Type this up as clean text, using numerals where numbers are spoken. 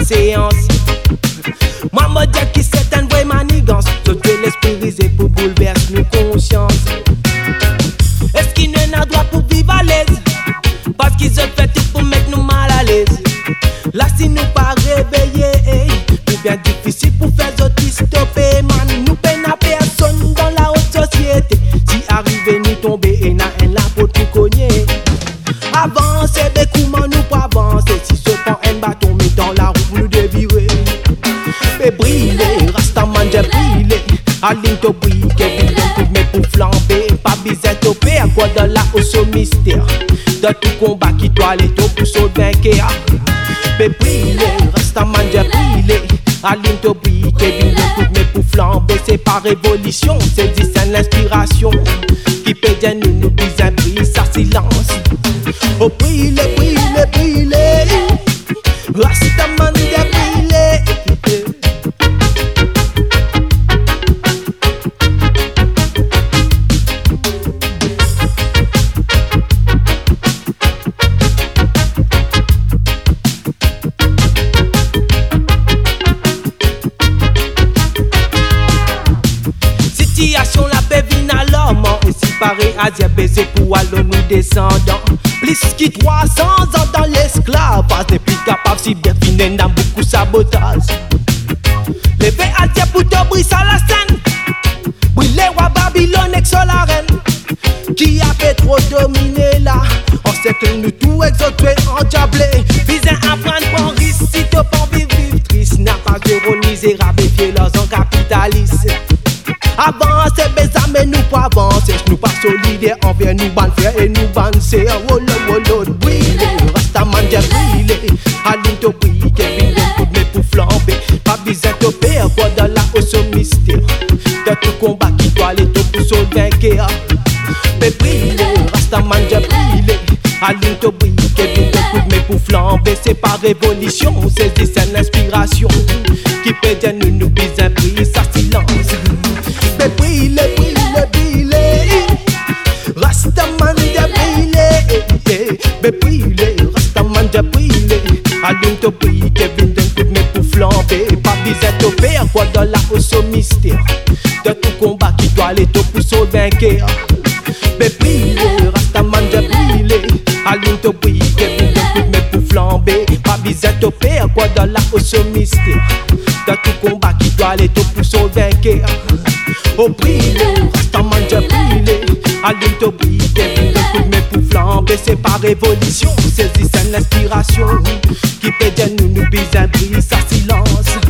séance. Moi me dis qui c'est une vraie manigance. Sauter l'esprit risé pour bouleverser nos consciences. Est-ce qu'il n'y a droit pour vivre à l'aise? Parce qu'ils ont fait tout pour mettre nous mal à l'aise. Là si nous pas réveillés, tout bien difficile pour faire autres stopper. Man, nous peine à personne dans la haute société. Si arrivé nous tomber et n'a un là pour tout cogner. Avancer, mais comment nous pas avancer? Si se prend un bâton, mais dans la roue nous dévirer. Mais briller, Rastaman j'ai brillé. Aline to brille, Kevin coup mais pour flamber. Pas besoin de faire quoi dans la hausse au mystère. Dans tout combat qui doit aller tout pour sauver vainqueur. Mais briller, Rastaman j'ai brillé. Aline to brille, Kevin coup mais pour flamber. C'est pas révolution, c'est discerne l'inspiration. Qui peut dire nous bise un brise sa silence. Oh brille, brille, brille. Rastaman j'ai brillé. Situation la paix vient à l'homme. Et si pareil Asia baiser pour aller nous descendants. Plus qui 300 ans dans l'esclavage. N'est plus capable si bien finir dans beaucoup sabotage. Levé Asia pour te briser à la scène. Brûler roi Babylone ex la reine. Qui a fait trop dominer là. On sait que nous tout exotés endiablés. Visez à prendre pour risque si t'as pas vivre triste. N'a pas ironisé, rabifier leurs en capitalistes. Avancez, mais nous pas avancer. Nous pas solidaires envers nous ban frères et nous ban sœurs. Wolo, wolo, brille. Rastaman j'ai brillé. Aline to brille, Kevin coup mais pour flamber. Pas besoin de faire quoi dans la hausse au mystère. Dans tout combat qui doit aller tout pour sauver vainqueur. Mais brille, Rastaman j'ai brillé. Aline to brille, Kevin coup mais pour flamber. C'est pas révolution, c'est discerne l'inspiration. Qui peut dire nous bise un brise sa silence. Mais brille, brille, brille. Rastaman j'ai brillé. Mais brille, Rastaman j'ai brillé. Aline to brille, Kevin coup mais pour flamber. Pas besoin de faire quoi dans la hausse au mystère. De tout combat qui doit aller tout pour sauver vainqueur. Mais brille, Rastaman j'ai brillé. Aline to brille, Kevin coup mais pour flamber. Pas besoin de faire quoi dans la hausse au mystère. De tout combat qui doit aller tout pour sauver vainqueur. Oh brille, Rastaman j'ai brillé. Aline to brille, Kevin coup mais pour flamber. C'est pas révolution, c'est discerne l'inspiration. Qui peut dire nous bise un brise sa silence.